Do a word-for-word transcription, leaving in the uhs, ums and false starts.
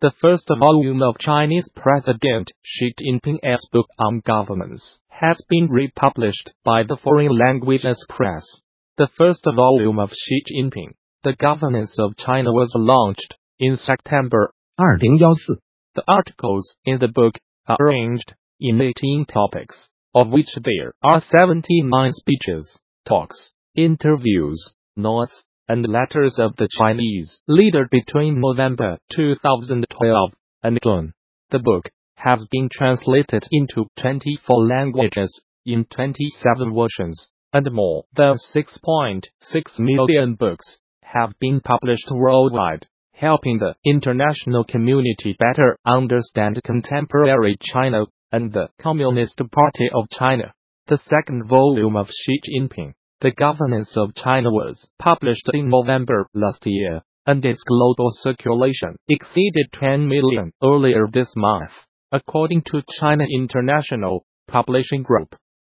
The first volume of Chinese President Xi Jinping's book on governance has been republished by the Foreign Languages Press. The first volume of Xi Jinping, The Governance of China, was launched in September 二零一四. The articles in the book are arranged in eighteen topics, of which there are seventy-nine speeches, talks, interviews, notes, and letters of the Chinese leader between November two thousand twelve and June. The book has been translated into twenty-four languages in twenty-seven versions, and more than six point six million books have been published worldwide, helping the international community better understand contemporary China and the Communist Party of China. The second volume of Xi Jinping, The Governance of China, was published in November last year, and its global circulation exceeded ten million earlier this month, according to China International Publishing Group.